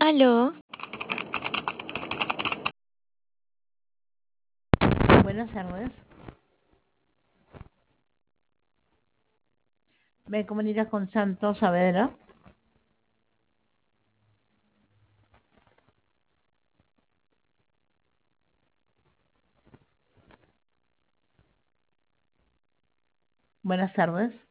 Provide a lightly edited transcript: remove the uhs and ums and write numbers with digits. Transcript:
Aló, Buenas tardes. Me comunicas con Santos Saavedra. Buenas tardes.